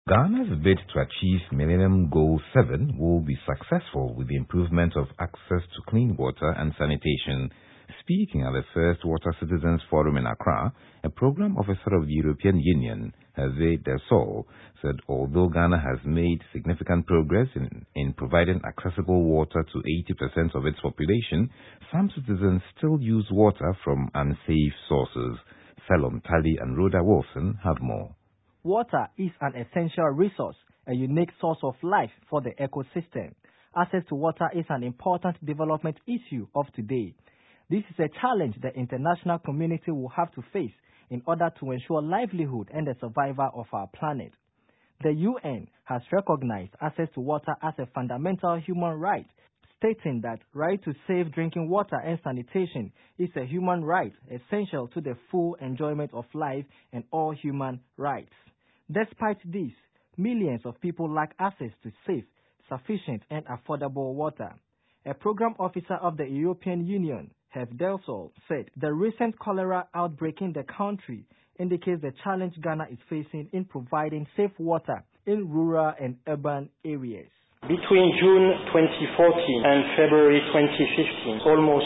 Ghana's bid to achieve Millennium Goal 7 will be successful with the improvement of access to clean water and sanitation. Speaking at the first Water Citizens Forum in Accra, a program officer of the European Union, Hervé Dessau, said although Ghana has made significant progress in providing accessible water to 80% of its population, some citizens still use water from unsafe sources. Salom Tali and Rhoda Wilson have more. Water is an essential resource, a unique source of life for the ecosystem. Access to water is an important development issue of today. This is a challenge the international community will have to face in order to ensure livelihood and the survival of our planet. The UN has recognized access to water as a fundamental human right, stating that right to safe drinking water and sanitation is a human right essential to the full enjoyment of life and all human rights. Despite this, millions of people lack access to safe, sufficient and affordable water. A program officer of the European Union, Hervé Dessau, said the recent cholera outbreak in the country indicates the challenge Ghana is facing in providing safe water in rural and urban areas. Between June 2014 and February 2015, almost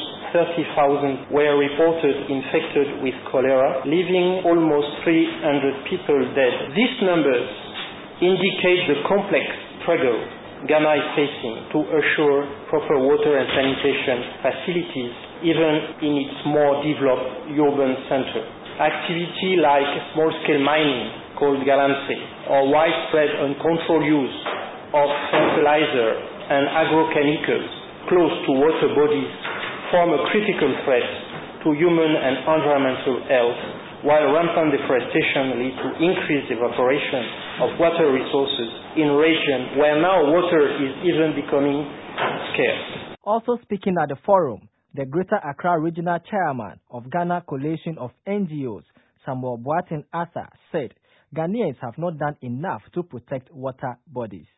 30,000 were reported infected with cholera, leaving almost 300 people dead. These numbers indicate the complex struggle Ghana is facing to assure proper water and sanitation facilities even in its more developed urban centers. Activity like small-scale mining, called galamsey, or widespread uncontrolled use of fertilizer and agrochemicals close to water bodies form a critical threat to human and environmental health, while rampant deforestation leads to increased evaporation of water resources in regions where now water is even becoming scarce. Also speaking at the forum, the Greater Accra Regional Chairman of Ghana Coalition of NGOs, Samuel Boateng Asa, said Ghanaians have not done enough to protect water bodies.